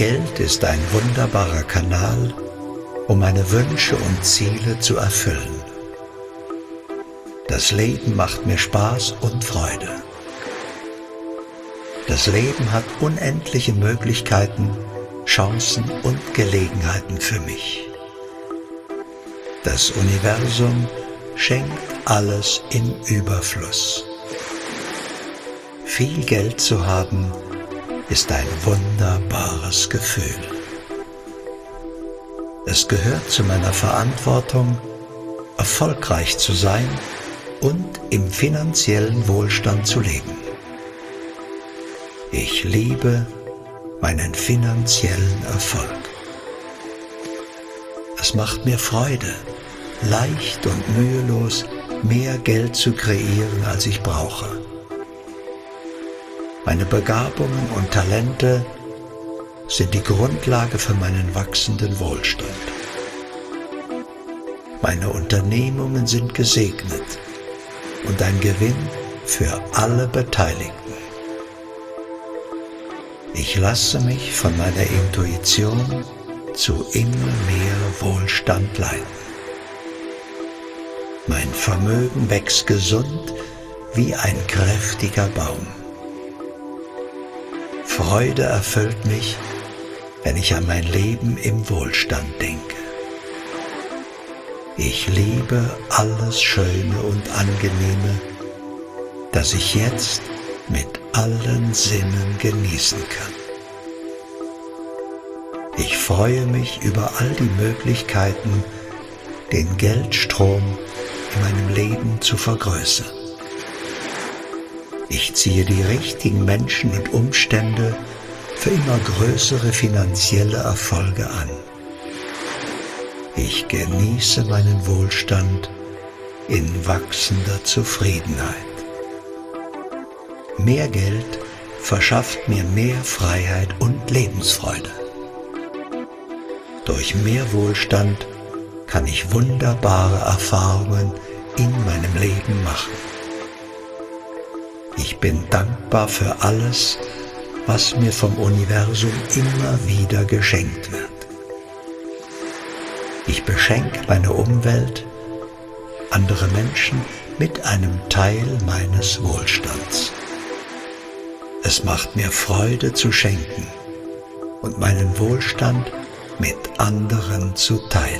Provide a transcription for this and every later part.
Geld ist ein wunderbarer Kanal, um meine Wünsche und Ziele zu erfüllen. Das Leben macht mir Spaß und Freude. Das Leben hat unendliche Möglichkeiten, Chancen und Gelegenheiten für mich. Das Universum schenkt alles im Überfluss. Viel Geld zu haben, ist ein wunderbares Gefühl. Es gehört zu meiner Verantwortung, erfolgreich zu sein und im finanziellen Wohlstand zu leben. Ich liebe meinen finanziellen Erfolg. Es macht mir Freude, leicht und mühelos mehr Geld zu kreieren, als ich brauche. Meine Begabungen und Talente sind die Grundlage für meinen wachsenden Wohlstand. Meine Unternehmungen sind gesegnet und ein Gewinn für alle Beteiligten. Ich lasse mich von meiner Intuition zu immer mehr Wohlstand leiten. Mein Vermögen wächst gesund wie ein kräftiger Baum. Freude erfüllt mich, wenn ich an mein Leben im Wohlstand denke. Ich liebe alles Schöne und Angenehme, das ich jetzt mit allen Sinnen genießen kann. Ich freue mich über all die Möglichkeiten, den Geldstrom in meinem Leben zu vergrößern. Ich ziehe die richtigen Menschen und Umstände für immer größere finanzielle Erfolge an. Ich genieße meinen Wohlstand in wachsender Zufriedenheit. Mehr Geld verschafft mir mehr Freiheit und Lebensfreude. Durch mehr Wohlstand kann ich wunderbare Erfahrungen in meinem Leben machen. Ich bin dankbar für alles, was mir vom Universum immer wieder geschenkt wird. Ich beschenke meine Umwelt, andere Menschen mit einem Teil meines Wohlstands. Es macht mir Freude zu schenken und meinen Wohlstand mit anderen zu teilen.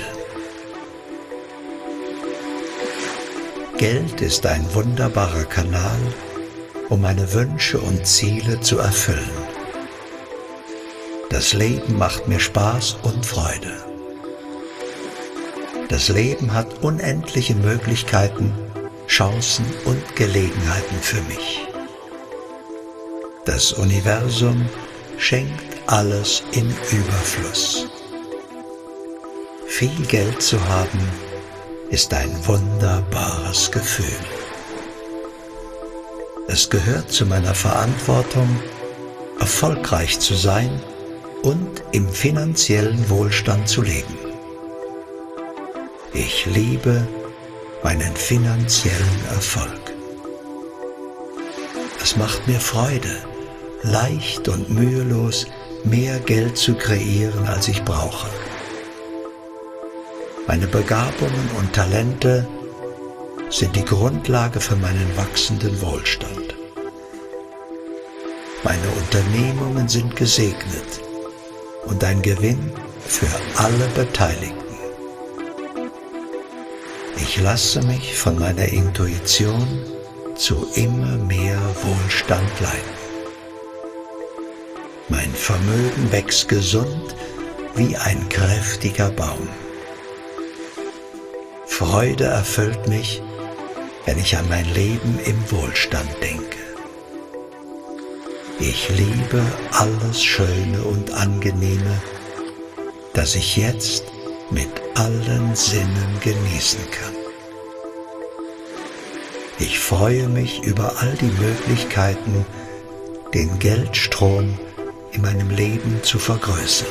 Geld ist ein wunderbarer Kanal, um meine Wünsche und Ziele zu erfüllen. Das Leben macht mir Spaß und Freude. Das Leben hat unendliche Möglichkeiten, Chancen und Gelegenheiten für mich. Das Universum schenkt alles im Überfluss. Viel Geld zu haben, ist ein wunderbares Gefühl. Es gehört zu meiner Verantwortung, erfolgreich zu sein und im finanziellen Wohlstand zu leben. Ich liebe meinen finanziellen Erfolg. Es macht mir Freude, leicht und mühelos mehr Geld zu kreieren, als ich brauche. Meine Begabungen und Talente sind die Grundlage für meinen wachsenden Wohlstand. Meine Unternehmungen sind gesegnet und ein Gewinn für alle Beteiligten. Ich lasse mich von meiner Intuition zu immer mehr Wohlstand leiten. Mein Vermögen wächst gesund wie ein kräftiger Baum. Freude erfüllt mich, wenn ich an mein Leben im Wohlstand denke. Ich liebe alles Schöne und Angenehme, das ich jetzt mit allen Sinnen genießen kann. Ich freue mich über all die Möglichkeiten, den Geldstrom in meinem Leben zu vergrößern.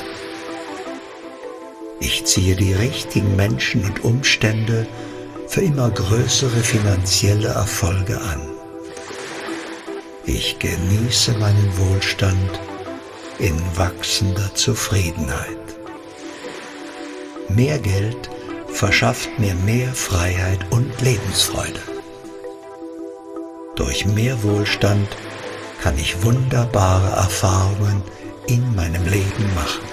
Ich ziehe die richtigen Menschen und Umstände für immer größere finanzielle Erfolge an. Ich genieße meinen Wohlstand in wachsender Zufriedenheit. Mehr Geld verschafft mir mehr Freiheit und Lebensfreude. Durch mehr Wohlstand kann ich wunderbare Erfahrungen in meinem Leben machen.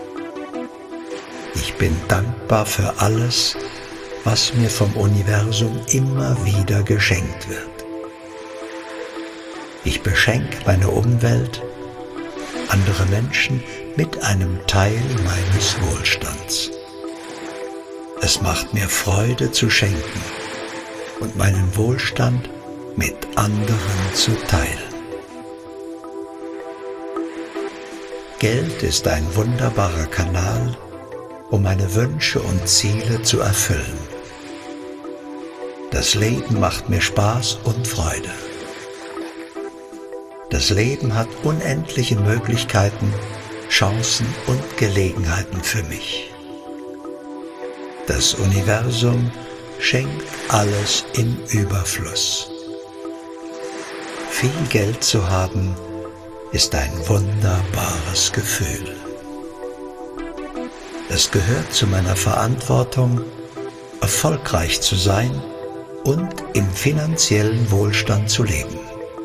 Ich bin dankbar für alles, was mir vom Universum immer wieder geschenkt wird. Ich beschenke meine Umwelt, andere Menschen mit einem Teil meines Wohlstands. Es macht mir Freude zu schenken und meinen Wohlstand mit anderen zu teilen. Geld ist ein wunderbarer Kanal, um meine Wünsche und Ziele zu erfüllen. Das Leben macht mir Spaß und Freude. Das Leben hat unendliche Möglichkeiten, Chancen und Gelegenheiten für mich. Das Universum schenkt alles im Überfluss. Viel Geld zu haben, ist ein wunderbares Gefühl. Es gehört zu meiner Verantwortung, erfolgreich zu sein und im finanziellen Wohlstand zu leben.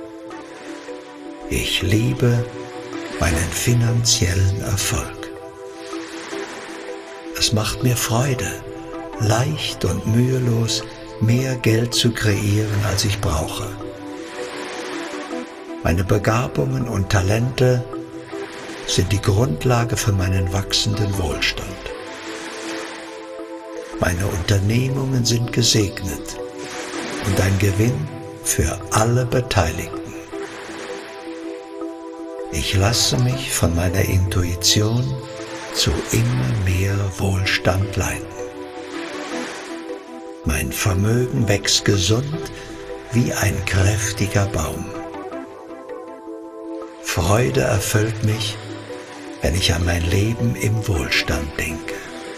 Ich liebe meinen finanziellen Erfolg. Es macht mir Freude, leicht und mühelos mehr Geld zu kreieren, als ich brauche. Meine Begabungen und Talente sind die Grundlage für meinen wachsenden Wohlstand. Meine Unternehmungen sind gesegnet und ein Gewinn für alle Beteiligten. Ich lasse mich von meiner Intuition zu immer mehr Wohlstand leiten. Mein Vermögen wächst gesund wie ein kräftiger Baum. Freude erfüllt mich, wenn ich an mein Leben im Wohlstand denke.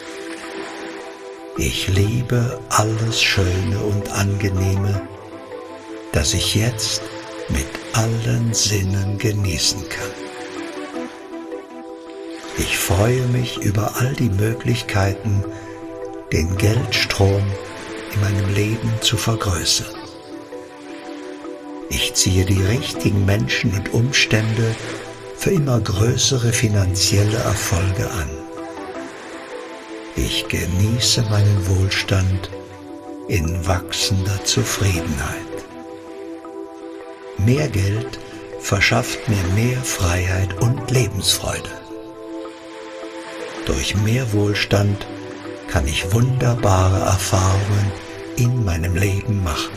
Ich liebe alles Schöne und Angenehme, das ich jetzt mit allen Sinnen genießen kann. Ich freue mich über all die Möglichkeiten, den Geldstrom in meinem Leben zu vergrößern. Ich ziehe die richtigen Menschen und Umstände für immer größere finanzielle Erfolge an. Ich genieße meinen Wohlstand in wachsender Zufriedenheit. Mehr Geld verschafft mir mehr Freiheit und Lebensfreude. Durch mehr Wohlstand kann ich wunderbare Erfahrungen in meinem Leben machen.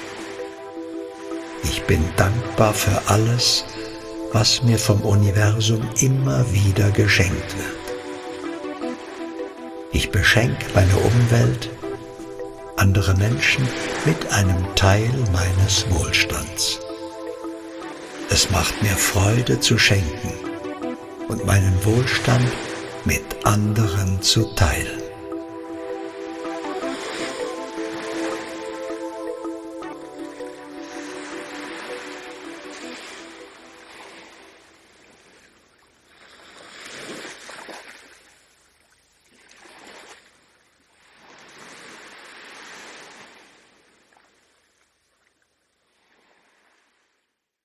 Ich bin dankbar für alles, was mir vom Universum immer wieder geschenkt wird. Ich beschenke meine Umwelt, andere Menschen mit einem Teil meines Wohlstands. Es macht mir Freude zu schenken und meinen Wohlstand mit anderen zu teilen.